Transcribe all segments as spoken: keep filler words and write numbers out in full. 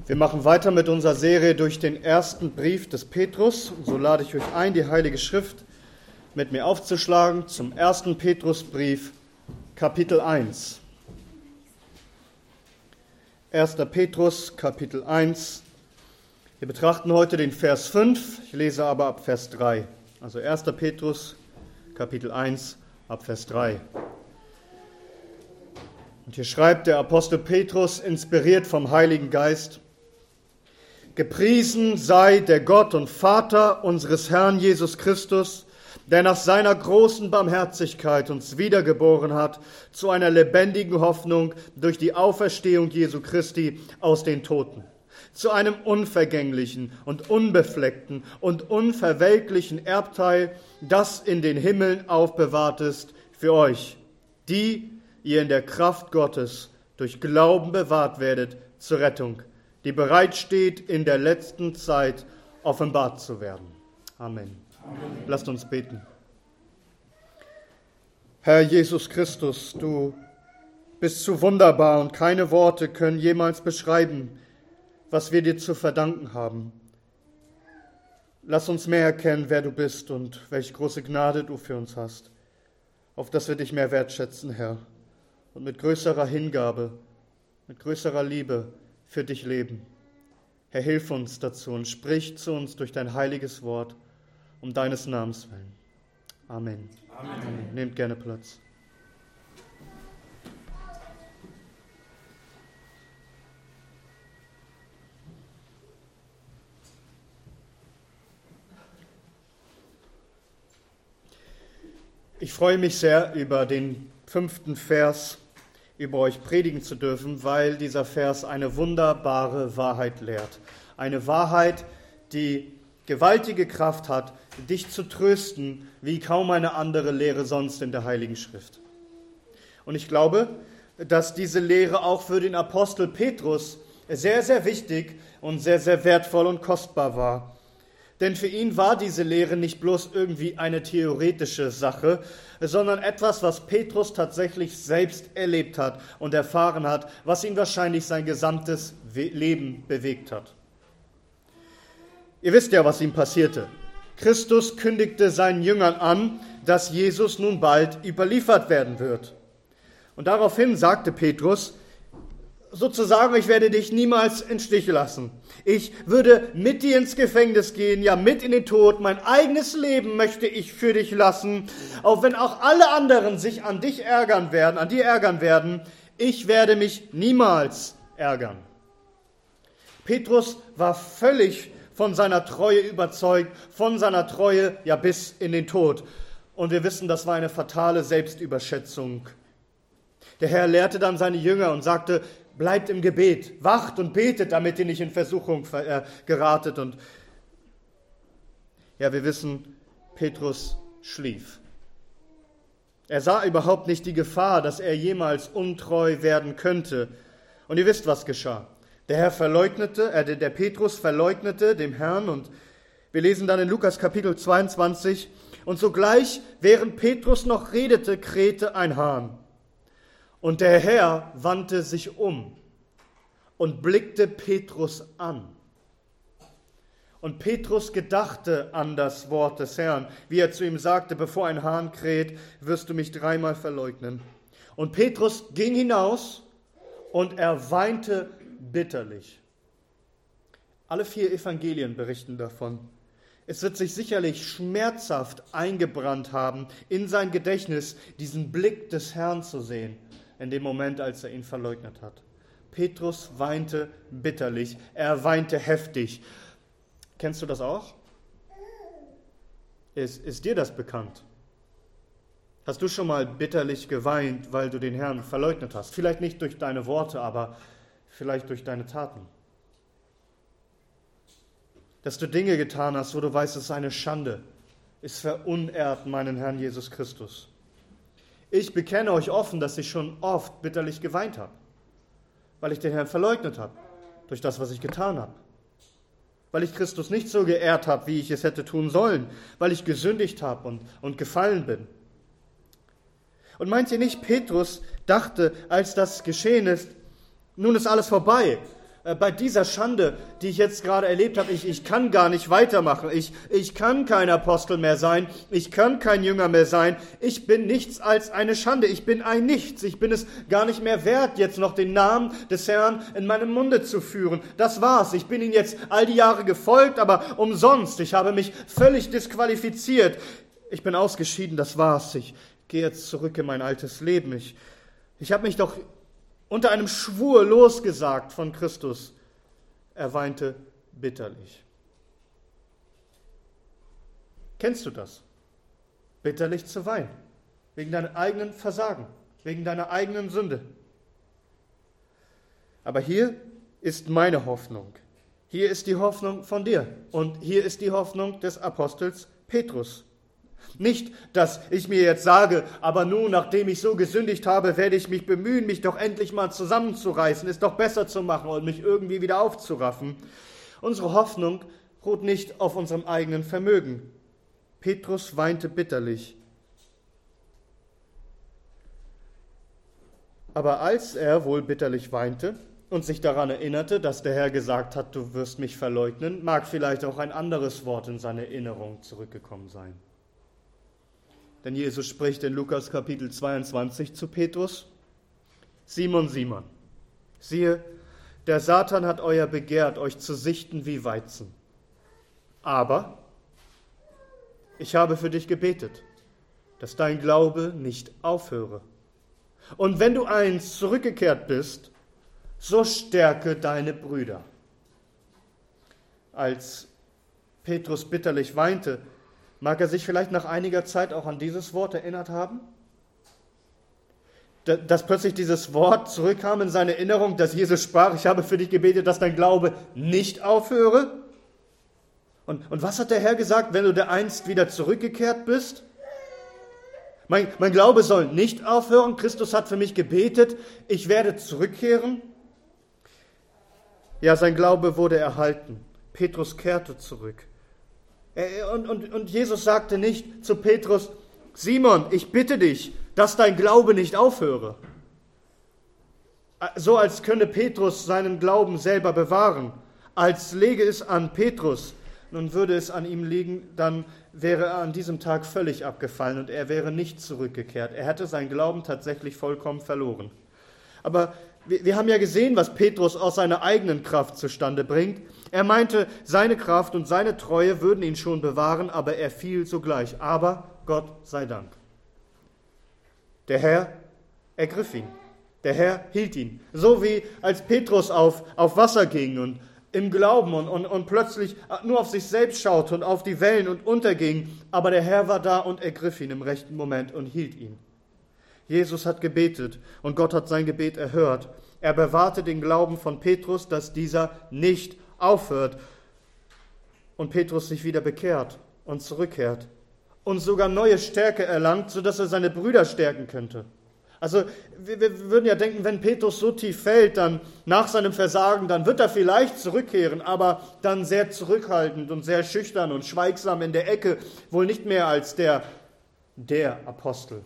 Wir machen weiter mit unserer Serie durch den ersten Brief des Petrus. So lade ich euch ein, die Heilige Schrift mit mir aufzuschlagen zum ersten Petrusbrief, Kapitel eins. erster Petrus, Kapitel eins. Wir betrachten heute den Vers fünf, ich lese aber ab Vers drei. Also erster Petrus, Kapitel eins, ab Vers drei. Und hier schreibt der Apostel Petrus, inspiriert vom Heiligen Geist: Gepriesen sei der Gott und Vater unseres Herrn Jesus Christus, der nach seiner großen Barmherzigkeit uns wiedergeboren hat zu einer lebendigen Hoffnung durch die Auferstehung Jesu Christi aus den Toten, zu einem unvergänglichen und unbefleckten und unverwelklichen Erbteil, das in den Himmeln aufbewahrt ist für euch, die ihr in der Kraft Gottes durch Glauben bewahrt werdet zur Rettung, die bereitsteht, in der letzten Zeit offenbart zu werden. Amen. Amen. Lasst uns beten. Herr Jesus Christus, du bist zu wunderbar und keine Worte können jemals beschreiben, was wir dir zu verdanken haben. Lass uns mehr erkennen, wer du bist und welche große Gnade du für uns hast, auf dass wir dich mehr wertschätzen, Herr, und mit größerer Hingabe, mit größerer Liebe für dich leben. Herr, hilf uns dazu und sprich zu uns durch dein heiliges Wort, um deines Namens willen. Amen. Amen. Amen. Nehmt gerne Platz. Ich freue mich sehr über den fünften Vers, über euch predigen zu dürfen, weil dieser Vers eine wunderbare Wahrheit lehrt. Eine Wahrheit, die gewaltige Kraft hat, dich zu trösten, wie kaum eine andere Lehre sonst in der Heiligen Schrift. Und ich glaube, dass diese Lehre auch für den Apostel Petrus sehr, sehr wichtig und sehr, sehr wertvoll und kostbar war. Denn für ihn war diese Lehre nicht bloß irgendwie eine theoretische Sache, sondern etwas, was Petrus tatsächlich selbst erlebt hat und erfahren hat, was ihn wahrscheinlich sein gesamtes Leben bewegt hat. Ihr wisst ja, was ihm passierte. Christus kündigte seinen Jüngern an, dass Jesus nun bald überliefert werden wird. Und daraufhin sagte Petrus, sozusagen, ich werde dich niemals im Stich lassen. Ich würde mit dir ins Gefängnis gehen, ja mit in den Tod. Mein eigenes Leben möchte ich für dich lassen. Auch wenn auch alle anderen sich an dich ärgern werden, an dir ärgern werden, ich werde mich niemals ärgern. Petrus war völlig von seiner Treue überzeugt, von seiner Treue ja bis in den Tod. Und wir wissen, das war eine fatale Selbstüberschätzung. Der Herr lehrte dann seine Jünger und sagte: Bleibt im Gebet, wacht und betet, damit ihr nicht in Versuchung äh, geratet. Und ja, wir wissen, Petrus schlief. Er sah überhaupt nicht die Gefahr, dass er jemals untreu werden könnte. Und ihr wisst, was geschah. Der Herr verleugnete, äh, der Petrus verleugnete dem Herrn. Und wir lesen dann in Lukas Kapitel zweiundzwanzig. Und sogleich, während Petrus noch redete, krähte ein Hahn. Und der Herr wandte sich um und blickte Petrus an. Und Petrus gedachte an das Wort des Herrn, wie er zu ihm sagte: Bevor ein Hahn kräht, wirst du mich dreimal verleugnen. Und Petrus ging hinaus und er weinte bitterlich. Alle vier Evangelien berichten davon. Es wird sich sicherlich schmerzhaft eingebrannt haben, in sein Gedächtnis diesen Blick des Herrn zu sehen, in dem Moment, als er ihn verleugnet hat. Petrus weinte bitterlich, er weinte heftig. Kennst du das auch? Ist, ist dir das bekannt? Hast du schon mal bitterlich geweint, weil du den Herrn verleugnet hast? Vielleicht nicht durch deine Worte, aber vielleicht durch deine Taten. Dass du Dinge getan hast, wo du weißt, es ist eine Schande. Es verunehrt meinen Herrn Jesus Christus. Ich bekenne euch offen, dass ich schon oft bitterlich geweint habe, weil ich den Herrn verleugnet habe, durch das, was ich getan habe. Weil ich Christus nicht so geehrt habe, wie ich es hätte tun sollen, weil ich gesündigt habe und, und gefallen bin. Und meint ihr nicht, Petrus dachte, als das geschehen ist, nun ist alles vorbei. bei dieser Schande, die ich jetzt gerade erlebt habe, ich, ich kann gar nicht weitermachen. Ich, ich kann kein Apostel mehr sein. Ich kann kein Jünger mehr sein. Ich bin nichts als eine Schande. Ich bin ein Nichts. Ich bin es gar nicht mehr wert, jetzt noch den Namen des Herrn in meinem Munde zu führen. Das war's. Ich bin ihm jetzt all die Jahre gefolgt, aber umsonst. Ich habe mich völlig disqualifiziert. Ich bin ausgeschieden, das war's. Ich gehe jetzt zurück in mein altes Leben. Ich, ich habe mich doch unter einem Schwur losgesagt von Christus. Er weinte bitterlich. Kennst du das? Bitterlich zu weinen. Wegen deinem eigenen Versagen. Wegen deiner eigenen Sünde. Aber hier ist meine Hoffnung. Hier ist die Hoffnung von dir. Und hier ist die Hoffnung des Apostels Petrus. Nicht, dass ich mir jetzt sage, aber nun, nachdem ich so gesündigt habe, werde ich mich bemühen, mich doch endlich mal zusammenzureißen, es doch besser zu machen und mich irgendwie wieder aufzuraffen. Unsere Hoffnung ruht nicht auf unserem eigenen Vermögen. Petrus weinte bitterlich. Aber als er wohl bitterlich weinte und sich daran erinnerte, dass der Herr gesagt hat, du wirst mich verleugnen, mag vielleicht auch ein anderes Wort in seine Erinnerung zurückgekommen sein. Denn Jesus spricht in Lukas Kapitel zweiundzwanzig zu Petrus: Simon, Simon, siehe, der Satan hat euer begehrt, euch zu sichten wie Weizen. Aber ich habe für dich gebetet, dass dein Glaube nicht aufhöre. Und wenn du einst zurückgekehrt bist, so stärke deine Brüder. Als Petrus bitterlich weinte, mag er sich vielleicht nach einiger Zeit auch an dieses Wort erinnert haben? Dass plötzlich dieses Wort zurückkam in seine Erinnerung, dass Jesus sprach, ich habe für dich gebetet, dass dein Glaube nicht aufhöre? Und, und was hat der Herr gesagt, wenn du dereinst wieder zurückgekehrt bist? Mein, mein Glaube soll nicht aufhören. Christus hat für mich gebetet, ich werde zurückkehren. Ja, sein Glaube wurde erhalten. Petrus kehrte zurück. Und, und, und Jesus sagte nicht zu Petrus, Simon, ich bitte dich, dass dein Glaube nicht aufhöre. So als könne Petrus seinen Glauben selber bewahren, als lege es an Petrus. Nun würde es an ihm liegen, dann wäre er an diesem Tag völlig abgefallen und er wäre nicht zurückgekehrt. Er hätte seinen Glauben tatsächlich vollkommen verloren. Aber wir, wir haben ja gesehen, was Petrus aus seiner eigenen Kraft zustande bringt. Er meinte, seine Kraft und seine Treue würden ihn schon bewahren, aber er fiel sogleich. Aber Gott sei Dank. Der Herr ergriff ihn. Der Herr hielt ihn. So wie als Petrus auf, auf Wasser ging und im Glauben und, und, und plötzlich nur auf sich selbst schaute und auf die Wellen und unterging. Aber der Herr war da und ergriff ihn im rechten Moment und hielt ihn. Jesus hat gebetet und Gott hat sein Gebet erhört. Er bewahrte den Glauben von Petrus, dass dieser nicht aufhört und Petrus sich wieder bekehrt und zurückkehrt und sogar neue Stärke erlangt, sodass er seine Brüder stärken könnte. Also wir, wir würden ja denken, wenn Petrus so tief fällt, dann nach seinem Versagen, dann wird er vielleicht zurückkehren, aber dann sehr zurückhaltend und sehr schüchtern und schweigsam in der Ecke, wohl nicht mehr als der, der Apostel.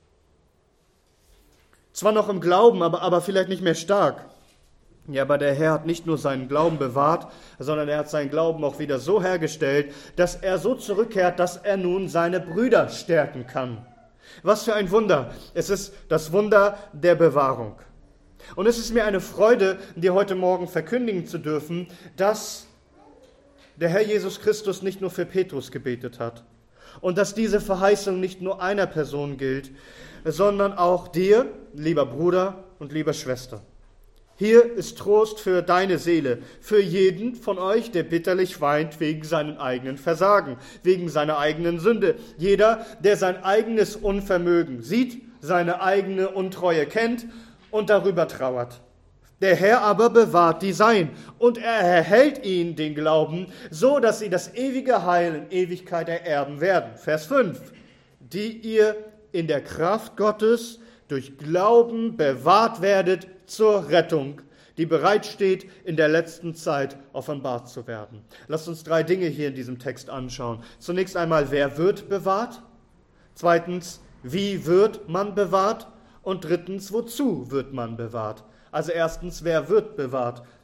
Zwar noch im Glauben, aber, aber vielleicht nicht mehr stark. Ja, aber der Herr hat nicht nur seinen Glauben bewahrt, sondern er hat seinen Glauben auch wieder so hergestellt, dass er so zurückkehrt, dass er nun seine Brüder stärken kann. Was für ein Wunder! Es ist das Wunder der Bewahrung. Und es ist mir eine Freude, dir heute Morgen verkündigen zu dürfen, dass der Herr Jesus Christus nicht nur für Petrus gebetet hat und dass diese Verheißung nicht nur einer Person gilt, sondern auch dir, lieber Bruder und lieber Schwester. Hier ist Trost für deine Seele, für jeden von euch, der bitterlich weint wegen seinen eigenen Versagen, wegen seiner eigenen Sünde. Jeder, der sein eigenes Unvermögen sieht, seine eigene Untreue kennt und darüber trauert. Der Herr aber bewahrt die Sein und er erhält ihnen den Glauben, so dass sie das ewige Heil in Ewigkeit ererben werden. Vers fünf. Die ihr in der Kraft Gottes durch Glauben bewahrt werdet zur Rettung, die bereitsteht, in der letzten Zeit offenbart zu werden. Lasst uns drei Dinge hier in diesem Text anschauen. Zunächst einmal, wer wird bewahrt? Zweitens, wie wird man bewahrt? Und drittens, wozu wird man bewahrt? Also erstens, wer wird bewahrt?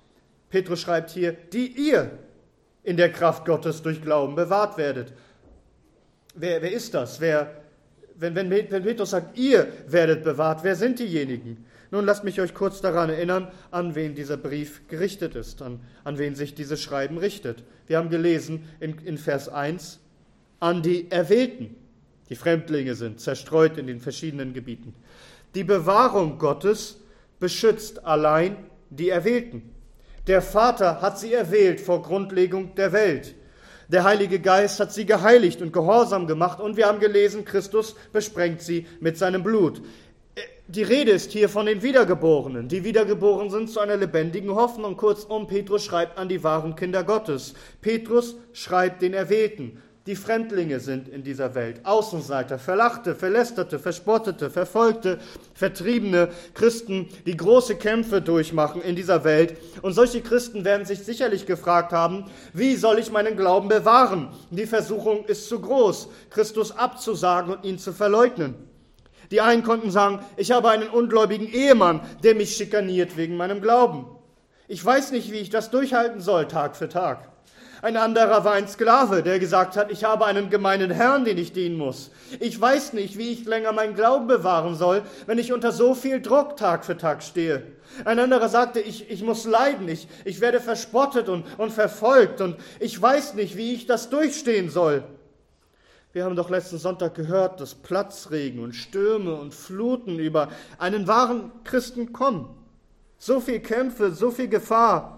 Petrus schreibt hier, die ihr in der Kraft Gottes durch Glauben bewahrt werdet. Wer, wer ist das? Wer, wenn, wenn, wenn Petrus sagt, ihr werdet bewahrt, wer sind diejenigen? Nun lasst mich euch kurz daran erinnern, an wen dieser Brief gerichtet ist, an, an wen sich dieses Schreiben richtet. Wir haben gelesen in, in Vers eins, an die Erwählten, die Fremdlinge sind, zerstreut in den verschiedenen Gebieten. Die Bewahrung Gottes beschützt allein die Erwählten. Der Vater hat sie erwählt vor Grundlegung der Welt. Der Heilige Geist hat sie geheiligt und gehorsam gemacht und wir haben gelesen, Christus besprengt sie mit seinem Blut. Die Rede ist hier von den Wiedergeborenen. Die Wiedergeboren sind zu einer lebendigen Hoffnung. Kurzum, Petrus schreibt an die wahren Kinder Gottes. Petrus schreibt den Erwählten. Die Fremdlinge sind in dieser Welt. Außenseiter, Verlachte, Verlästerte, Verspottete, Verfolgte, Vertriebene, Christen, die große Kämpfe durchmachen in dieser Welt. Und solche Christen werden sich sicherlich gefragt haben, wie soll ich meinen Glauben bewahren? Die Versuchung ist zu groß, Christus abzusagen und ihn zu verleugnen. Die einen konnten sagen, ich habe einen ungläubigen Ehemann, der mich schikaniert wegen meinem Glauben. Ich weiß nicht, wie ich das durchhalten soll, Tag für Tag. Ein anderer war ein Sklave, der gesagt hat, ich habe einen gemeinen Herrn, den ich dienen muss. Ich weiß nicht, wie ich länger meinen Glauben bewahren soll, wenn ich unter so viel Druck Tag für Tag stehe. Ein anderer sagte, ich, ich muss leiden, ich, ich werde verspottet und, und verfolgt und ich weiß nicht, wie ich das durchstehen soll. Wir haben doch letzten Sonntag gehört, dass Platzregen und Stürme und Fluten über einen wahren Christen kommen. So viel Kämpfe, so viel Gefahr.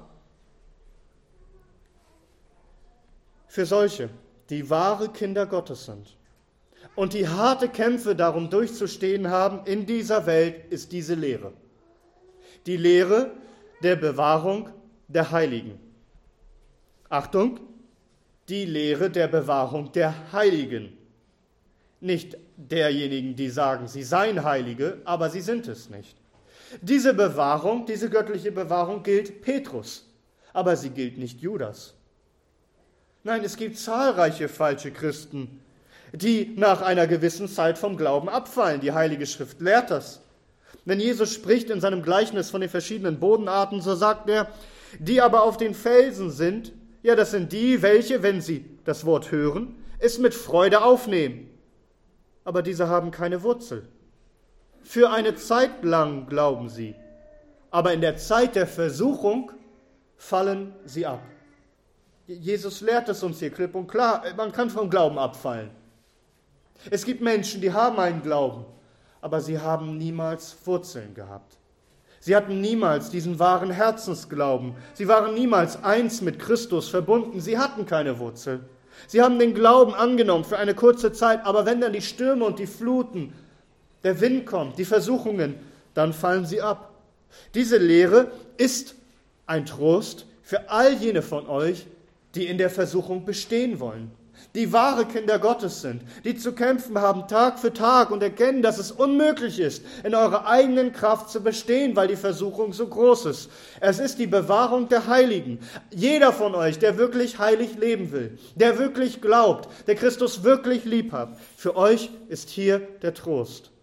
Für solche, die wahre Kinder Gottes sind und die harte Kämpfe darum durchzustehen haben in dieser Welt, ist diese Lehre. Die Lehre der Bewahrung der Heiligen. Achtung, die Lehre der Bewahrung der Heiligen. Nicht derjenigen, die sagen, sie seien Heilige, aber sie sind es nicht. Diese Bewahrung, diese göttliche Bewahrung gilt Petrus, aber sie gilt nicht Judas. Nein, es gibt zahlreiche falsche Christen, die nach einer gewissen Zeit vom Glauben abfallen. Die Heilige Schrift lehrt das. Wenn Jesus spricht in seinem Gleichnis von den verschiedenen Bodenarten, so sagt er, die aber auf den Felsen sind, ja, das sind die, welche, wenn sie das Wort hören, es mit Freude aufnehmen. Aber diese haben keine Wurzel. Für eine Zeit lang glauben sie, aber in der Zeit der Versuchung fallen sie ab. Jesus lehrt es uns hier klipp und klar, man kann vom Glauben abfallen. Es gibt Menschen, die haben einen Glauben, aber sie haben niemals Wurzeln gehabt. Sie hatten niemals diesen wahren Herzensglauben. Sie waren niemals eins mit Christus verbunden. Sie hatten keine Wurzel. Sie haben den Glauben angenommen für eine kurze Zeit, aber wenn dann die Stürme und die Fluten, der Wind kommt, die Versuchungen, dann fallen sie ab. Diese Lehre ist ein Trost für all jene von euch, die in der Versuchung bestehen wollen, die wahre Kinder Gottes sind, die zu kämpfen haben Tag für Tag und erkennen, dass es unmöglich ist, in eurer eigenen Kraft zu bestehen, weil die Versuchung so groß ist. Es ist die Bewahrung der Heiligen. Jeder von euch, der wirklich heilig leben will, der wirklich glaubt, der Christus wirklich lieb hat, für euch ist hier der Trost.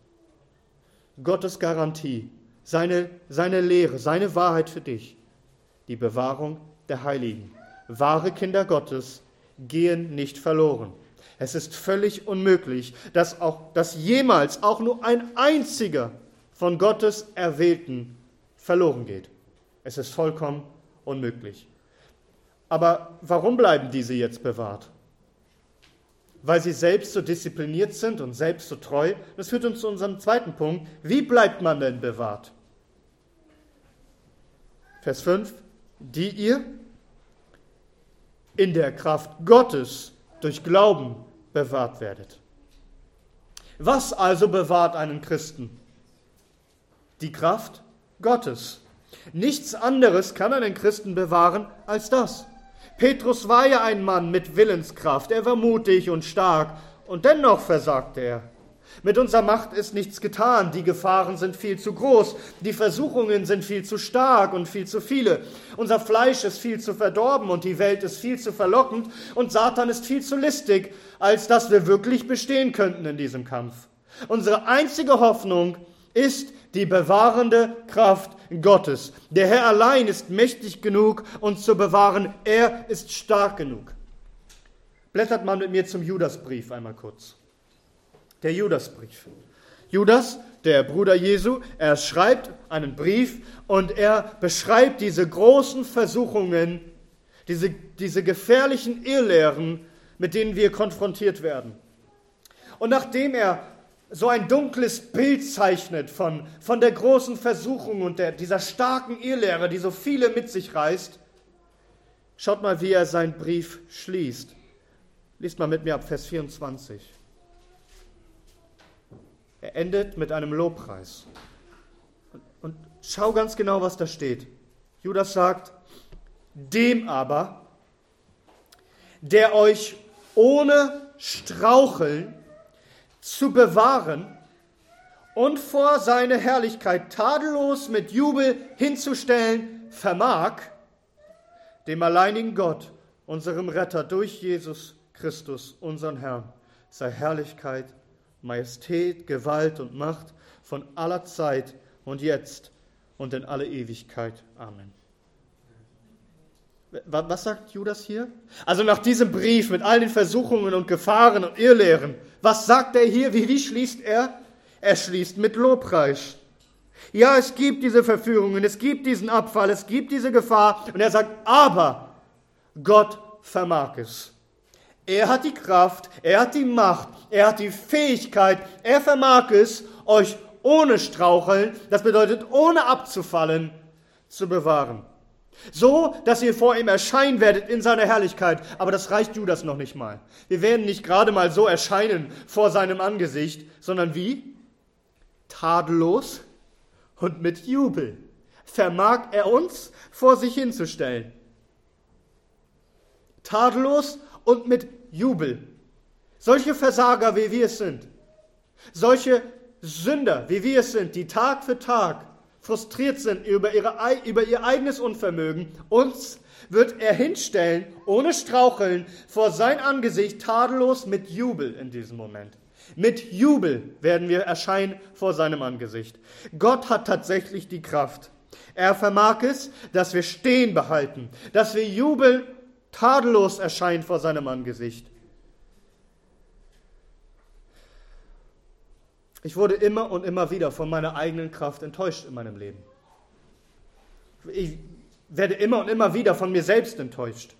Gottes Garantie, seine, seine Lehre, seine Wahrheit für dich, die Bewahrung der Heiligen. Wahre Kinder Gottes gehen nicht verloren. Es ist völlig unmöglich, dass, auch, dass jemals auch nur ein einziger von Gottes Erwählten verloren geht. Es ist vollkommen unmöglich. Aber warum bleiben diese jetzt bewahrt? Weil sie selbst so diszipliniert sind und selbst so treu. Das führt uns zu unserem zweiten Punkt. Wie bleibt man denn bewahrt? Vers fünf. Die ihr in der Kraft Gottes durch Glauben bewahrt werdet. Was also bewahrt einen Christen? Die Kraft Gottes. Nichts anderes kann einen Christen bewahren als das. Petrus war ja ein Mann mit Willenskraft, er war mutig und stark und dennoch versagte er. Mit unserer Macht ist nichts getan, die Gefahren sind viel zu groß, die Versuchungen sind viel zu stark und viel zu viele. Unser Fleisch ist viel zu verdorben und die Welt ist viel zu verlockend und Satan ist viel zu listig, als dass wir wirklich bestehen könnten in diesem Kampf. Unsere einzige Hoffnung ist die bewahrende Kraft Gottes. Der Herr allein ist mächtig genug, uns zu bewahren. Er ist stark genug. Blättert mal mit mir zum Judasbrief einmal kurz. Der Judasbrief. Judas, der Bruder Jesu, er schreibt einen Brief und er beschreibt diese großen Versuchungen, diese, diese gefährlichen Irrlehren, mit denen wir konfrontiert werden. Und nachdem er so ein dunkles Bild zeichnet von, von der großen Versuchung und der, dieser starken Irrlehre, die so viele mit sich reißt, schaut mal, wie er seinen Brief schließt. Liest mal mit mir ab Vers vierundzwanzig. Er endet mit einem Lobpreis. Und, und schau ganz genau, was da steht. Judas sagt, dem aber, der euch ohne Straucheln zu bewahren und vor seine Herrlichkeit tadellos mit Jubel hinzustellen vermag, dem alleinigen Gott, unserem Retter durch Jesus Christus, unseren Herrn, sei Herrlichkeit, Majestät, Gewalt und Macht von aller Zeit und jetzt und in alle Ewigkeit. Amen. Was sagt Judas hier? Also nach diesem Brief mit all den Versuchungen und Gefahren und Irrlehren, was sagt er hier? Wie, wie schließt er? Er schließt mit Lobpreis. Ja, es gibt diese Verführungen, es gibt diesen Abfall, es gibt diese Gefahr. Und er sagt, aber Gott vermag es. Er hat die Kraft, er hat die Macht, er hat die Fähigkeit, er vermag es, euch ohne Straucheln, das bedeutet ohne abzufallen, zu bewahren. So, dass ihr vor ihm erscheinen werdet in seiner Herrlichkeit. Aber das reicht Judas noch nicht mal. Wir werden nicht gerade mal so erscheinen vor seinem Angesicht, sondern wie? Tadellos und mit Jubel vermag er uns vor sich hinzustellen. Tadellos und mit Jubel. Solche Versager, wie wir es sind, solche Sünder, wie wir es sind, die Tag für Tag frustriert sind über, ihre, über ihr eigenes Unvermögen, uns wird er hinstellen, ohne Straucheln, vor sein Angesicht, tadellos mit Jubel in diesem Moment. Mit Jubel werden wir erscheinen vor seinem Angesicht. Gott hat tatsächlich die Kraft. Er vermag es, dass wir stehen behalten, dass wir jubeln, tadellos erscheinen vor seinem Angesicht. Ich wurde immer und immer wieder von meiner eigenen Kraft enttäuscht in meinem Leben. Ich werde immer und immer wieder von mir selbst enttäuscht.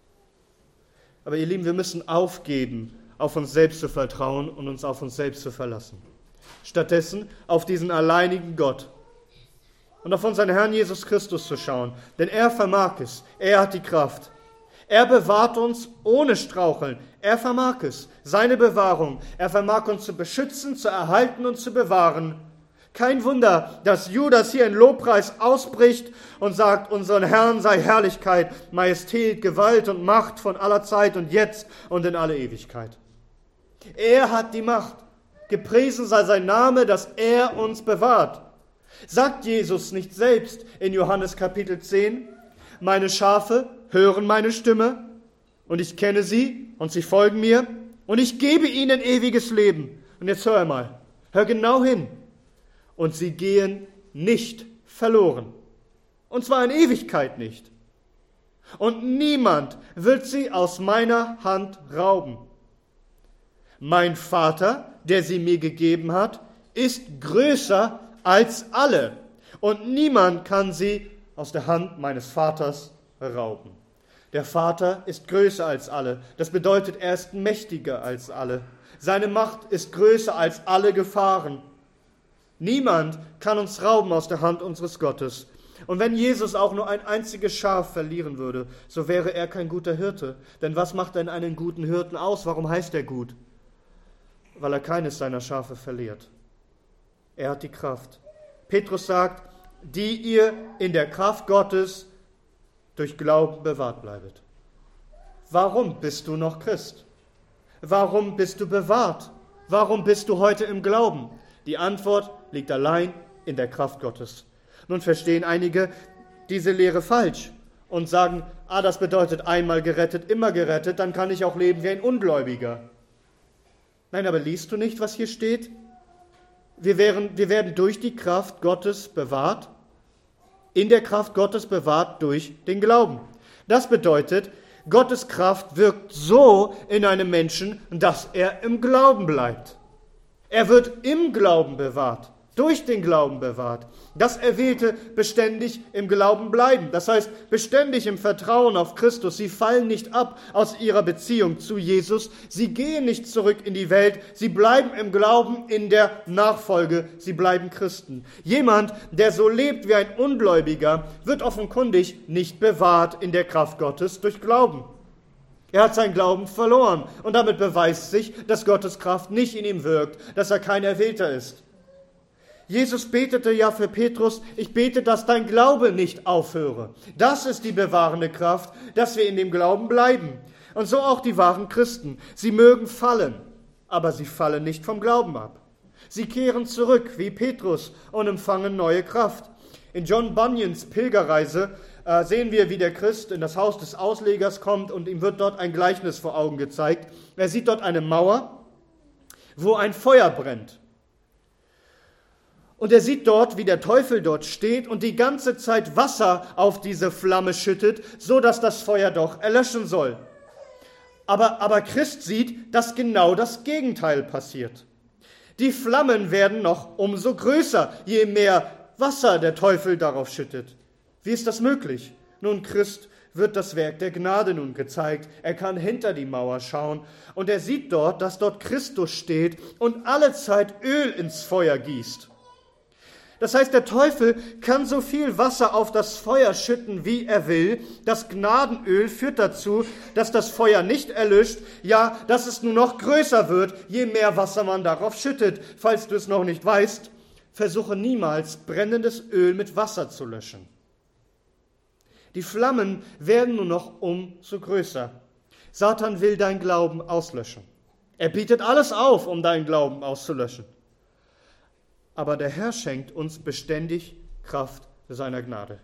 Aber ihr Lieben, wir müssen aufgeben, auf uns selbst zu vertrauen und uns auf uns selbst zu verlassen. Stattdessen auf diesen alleinigen Gott und auf unseren Herrn Jesus Christus zu schauen. Denn er vermag es, er hat die Kraft. Er bewahrt uns ohne Straucheln. Er vermag es, seine Bewahrung. Er vermag uns zu beschützen, zu erhalten und zu bewahren. Kein Wunder, dass Judas hier in Lobpreis ausbricht und sagt, unseren Herrn sei Herrlichkeit, Majestät, Gewalt und Macht von aller Zeit und jetzt und in alle Ewigkeit. Er hat die Macht. Gepriesen sei sein Name, dass er uns bewahrt. Sagt Jesus nicht selbst in Johannes Kapitel zehn, meine Schafe hören meine Stimme und ich kenne sie und sie folgen mir und ich gebe ihnen ewiges Leben. Und jetzt hör mal, hör genau hin. Und sie gehen nicht verloren. Und zwar in Ewigkeit nicht. Und niemand wird sie aus meiner Hand rauben. Mein Vater, der sie mir gegeben hat, ist größer als alle. Und niemand kann sie aus der Hand meines Vaters rauben. Der Vater ist größer als alle. Das bedeutet, er ist mächtiger als alle. Seine Macht ist größer als alle Gefahren. Niemand kann uns rauben aus der Hand unseres Gottes. Und wenn Jesus auch nur ein einziges Schaf verlieren würde, so wäre er kein guter Hirte. Denn was macht denn einen guten Hirten aus? Warum heißt er gut? Weil er keines seiner Schafe verliert. Er hat die Kraft. Petrus sagt, die ihr in der Kraft Gottes durch Glauben bewahrt bleibet. Warum bist du noch Christ? Warum bist du bewahrt? Warum bist du heute im Glauben? Die Antwort liegt allein in der Kraft Gottes. Nun verstehen einige diese Lehre falsch und sagen, ah, das bedeutet einmal gerettet, immer gerettet, dann kann ich auch leben wie ein Ungläubiger. Nein, aber liest du nicht, was hier steht? wir, wären, wir werden durch die Kraft Gottes bewahrt, in der Kraft Gottes bewahrt durch den Glauben. Das bedeutet, Gottes Kraft wirkt so in einem Menschen, dass er im Glauben bleibt. Er wird im Glauben bewahrt, durch den Glauben bewahrt. Das Erwählte beständig im Glauben bleiben. Das heißt, beständig im Vertrauen auf Christus. Sie fallen nicht ab aus ihrer Beziehung zu Jesus. Sie gehen nicht zurück in die Welt. Sie bleiben im Glauben, in der Nachfolge. Sie bleiben Christen. Jemand, der so lebt wie ein Ungläubiger, wird offenkundig nicht bewahrt in der Kraft Gottes durch Glauben. Er hat seinen Glauben verloren und damit beweist sich, dass Gottes Kraft nicht in ihm wirkt, dass er kein Erwählter ist. Jesus betete ja für Petrus, ich bete, dass dein Glaube nicht aufhöre. Das ist die bewahrende Kraft, dass wir in dem Glauben bleiben. Und so auch die wahren Christen. Sie mögen fallen, aber sie fallen nicht vom Glauben ab. Sie kehren zurück wie Petrus und empfangen neue Kraft. In John Bunyans Pilgerreise äh, sehen wir, wie der Christ in das Haus des Auslegers kommt und ihm wird dort ein Gleichnis vor Augen gezeigt. Er sieht dort eine Mauer, wo ein Feuer brennt. Und er sieht dort, wie der Teufel dort steht und die ganze Zeit Wasser auf diese Flamme schüttet, so dass das Feuer doch erlöschen soll. Aber, aber Christ sieht, dass genau das Gegenteil passiert. Die Flammen werden noch umso größer, je mehr Wasser der Teufel darauf schüttet. Wie ist das möglich? Nun, Christ wird das Werk der Gnade nun gezeigt. Er kann hinter die Mauer schauen und er sieht dort, dass dort Christus steht und alle Zeit Öl ins Feuer gießt. Das heißt, der Teufel kann so viel Wasser auf das Feuer schütten, wie er will. Das Gnadenöl führt dazu, dass das Feuer nicht erlischt, ja, dass es nur noch größer wird, je mehr Wasser man darauf schüttet. Falls du es noch nicht weißt, versuche niemals brennendes Öl mit Wasser zu löschen. Die Flammen werden nur noch umso größer. Satan will dein Glauben auslöschen. Er bietet alles auf, um deinen Glauben auszulöschen. Aber der Herr schenkt uns beständig Kraft seiner Gnade.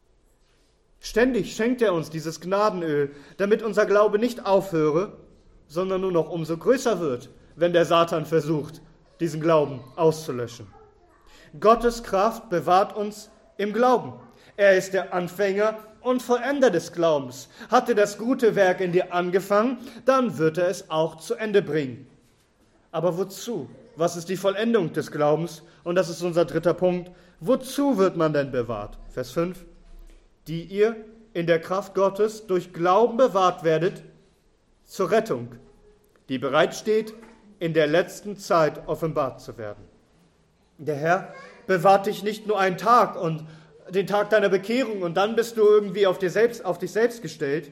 Ständig schenkt er uns dieses Gnadenöl, damit unser Glaube nicht aufhöre, sondern nur noch umso größer wird, wenn der Satan versucht, diesen Glauben auszulöschen. Gottes Kraft bewahrt uns im Glauben. Er ist der Anfänger und Vollender des Glaubens. Hat er das gute Werk in dir angefangen, dann wird er es auch zu Ende bringen. Aber wozu? Was ist die Vollendung des Glaubens? Und das ist unser dritter Punkt. Wozu wird man denn bewahrt? Vers fünf. Die ihr in der Kraft Gottes durch Glauben bewahrt werdet zur Rettung, die bereitsteht, in der letzten Zeit offenbart zu werden. Der Herr bewahrt dich nicht nur einen Tag und den Tag deiner Bekehrung und dann bist du irgendwie auf, dir selbst, auf dich selbst gestellt.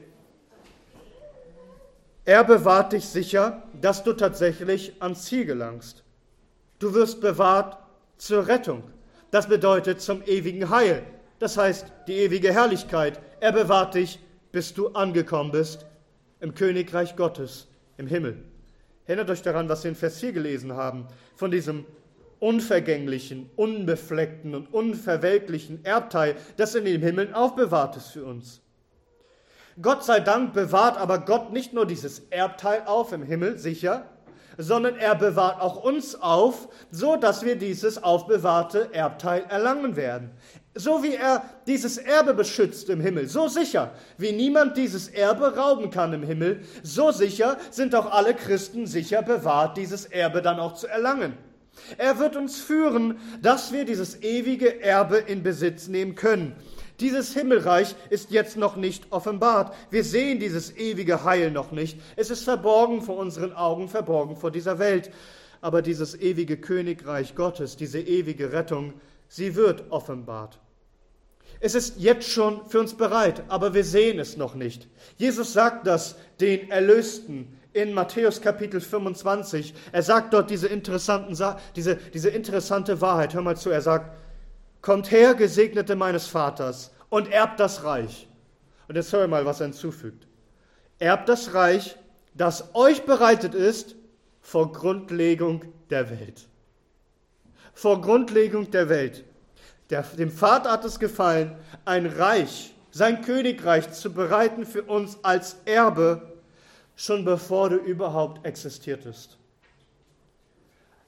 Er bewahrt dich sicher, dass du tatsächlich ans Ziel gelangst. Du wirst bewahrt zur Rettung. Das bedeutet zum ewigen Heil. Das heißt, die ewige Herrlichkeit. Er bewahrt dich, bis du angekommen bist im Königreich Gottes, im Himmel. Erinnert euch daran, was wir in Vers vier gelesen haben, von diesem unvergänglichen, unbefleckten und unverwelklichen Erbteil, das in den Himmeln aufbewahrt ist für uns. Gott sei Dank bewahrt aber Gott nicht nur dieses Erbteil auf im Himmel, sicher, sondern er bewahrt auch uns auf, so dass wir dieses aufbewahrte Erbteil erlangen werden. So wie er dieses Erbe beschützt im Himmel, so sicher, wie niemand dieses Erbe rauben kann im Himmel, so sicher sind auch alle Christen sicher bewahrt, dieses Erbe dann auch zu erlangen. Er wird uns führen, dass wir dieses ewige Erbe in Besitz nehmen können. Dieses Himmelreich ist jetzt noch nicht offenbart. Wir sehen dieses ewige Heil noch nicht. Es ist verborgen vor unseren Augen, verborgen vor dieser Welt. Aber dieses ewige Königreich Gottes, diese ewige Rettung, sie wird offenbart. Es ist jetzt schon für uns bereit, aber wir sehen es noch nicht. Jesus sagt das den Erlösten in Matthäus Kapitel fünfundzwanzig. Er sagt dort diese, interessanten, diese, diese interessante Wahrheit. Hör mal zu, er sagt, kommt her, Gesegnete meines Vaters, und erbt das Reich. Und jetzt hör mal, was er hinzufügt. Erbt das Reich, das euch bereitet ist vor Grundlegung der Welt. Vor Grundlegung der Welt. Der, dem Vater hat es gefallen, ein Reich, sein Königreich zu bereiten für uns als Erbe, schon bevor du überhaupt existiertest.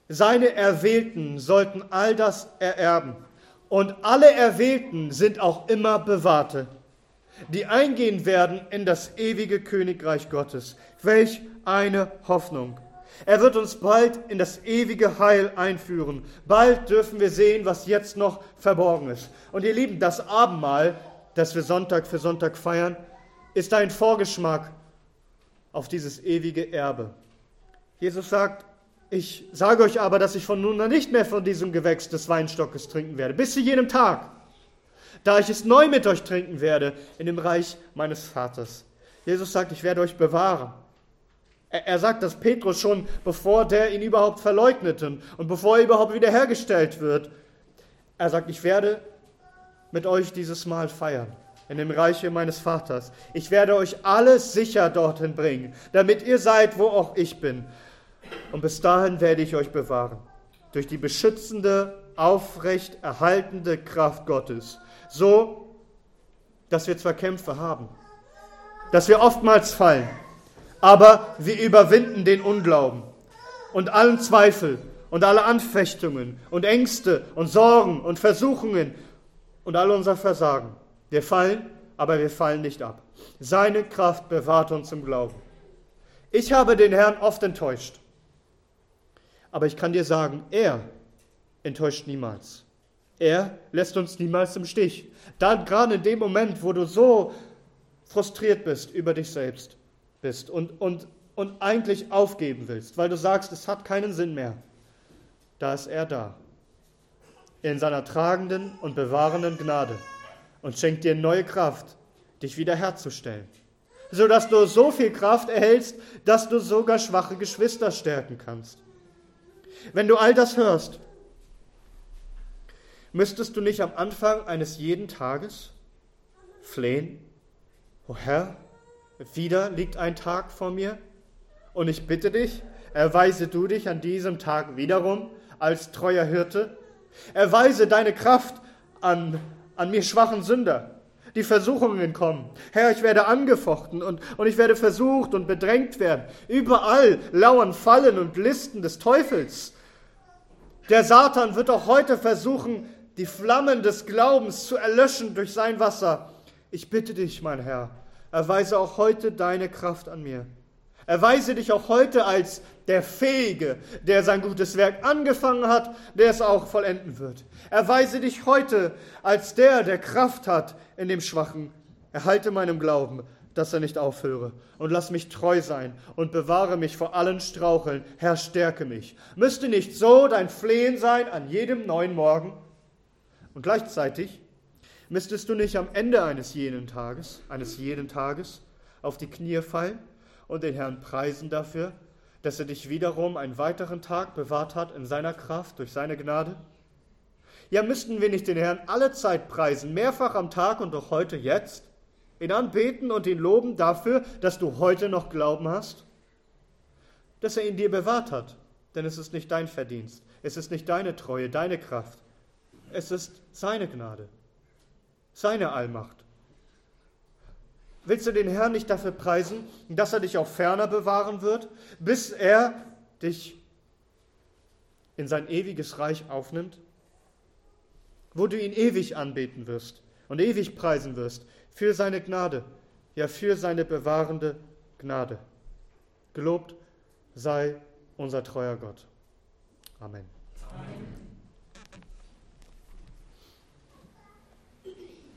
Seine Erwählten sollten all das ererben. Und alle Erwählten sind auch immer Bewahrte, die eingehen werden in das ewige Königreich Gottes. Welch eine Hoffnung! Er wird uns bald in das ewige Heil einführen. Bald dürfen wir sehen, was jetzt noch verborgen ist. Und ihr Lieben, das Abendmahl, das wir Sonntag für Sonntag feiern, ist ein Vorgeschmack auf dieses ewige Erbe. Jesus sagt, ich sage euch aber, dass ich von nun an nicht mehr von diesem Gewächs des Weinstockes trinken werde, bis zu jenem Tag, da ich es neu mit euch trinken werde in dem Reich meines Vaters. Jesus sagt, ich werde euch bewahren. Er, er sagt das Petrus schon, bevor der ihn überhaupt verleugnete und bevor er überhaupt wiederhergestellt wird. Er sagt, ich werde mit euch dieses Mahl feiern in dem Reiche meines Vaters. Ich werde euch alles sicher dorthin bringen, damit ihr seid, wo auch ich bin. Und bis dahin werde ich euch bewahren, durch die beschützende, aufrecht erhaltende Kraft Gottes, so, dass wir zwar Kämpfe haben, dass wir oftmals fallen, aber wir überwinden den Unglauben und allen Zweifel und alle Anfechtungen und Ängste und Sorgen und Versuchungen und all unser Versagen. Wir fallen, aber wir fallen nicht ab. Seine Kraft bewahrt uns im Glauben. Ich habe den Herrn oft enttäuscht. Aber ich kann dir sagen, er enttäuscht niemals. Er lässt uns niemals im Stich. Dann gerade in dem Moment, wo du so frustriert bist über dich selbst bist und, und, und eigentlich aufgeben willst, weil du sagst, es hat keinen Sinn mehr, da ist er da. In seiner tragenden und bewahrenden Gnade und schenkt dir neue Kraft, dich wiederherzustellen, sodass du so viel Kraft erhältst, dass du sogar schwache Geschwister stärken kannst. Wenn du all das hörst, müsstest du nicht am Anfang eines jeden Tages flehen? O Herr, wieder liegt ein Tag vor mir und ich bitte dich, erweise du dich an diesem Tag wiederum als treuer Hirte. Erweise deine Kraft an, an mir schwachen Sünder. Die Versuchungen kommen. Herr, ich werde angefochten und, und ich werde versucht und bedrängt werden. Überall lauern Fallen und Listen des Teufels. Der Satan wird auch heute versuchen, die Flammen des Glaubens zu erlöschen durch sein Wasser. Ich bitte dich, mein Herr, erweise auch heute deine Kraft an mir. Erweise dich auch heute als der Fähige, der sein gutes Werk angefangen hat, der es auch vollenden wird. Erweise dich heute als der, der Kraft hat in dem Schwachen. Erhalte meinem Glauben, dass er nicht aufhöre. Und lass mich treu sein und bewahre mich vor allen Straucheln. Herr, stärke mich. Müsste nicht so dein Flehen sein an jedem neuen Morgen? Und gleichzeitig müsstest du nicht am Ende eines jeden Tages, eines jeden Tages auf die Knie fallen und den Herrn preisen dafür, dass er dich wiederum einen weiteren Tag bewahrt hat in seiner Kraft, durch seine Gnade? Ja, müssten wir nicht den Herrn alle Zeit preisen, mehrfach am Tag und auch heute jetzt, ihn anbeten und ihn loben dafür, dass du heute noch Glauben hast? Dass er ihn dir bewahrt hat, denn es ist nicht dein Verdienst, es ist nicht deine Treue, deine Kraft, es ist seine Gnade, seine Allmacht. Willst du den Herrn nicht dafür preisen, dass er dich auch ferner bewahren wird, bis er dich in sein ewiges Reich aufnimmt, wo du ihn ewig anbeten wirst und ewig preisen wirst für seine Gnade, ja für seine bewahrende Gnade. Gelobt sei unser treuer Gott. Amen.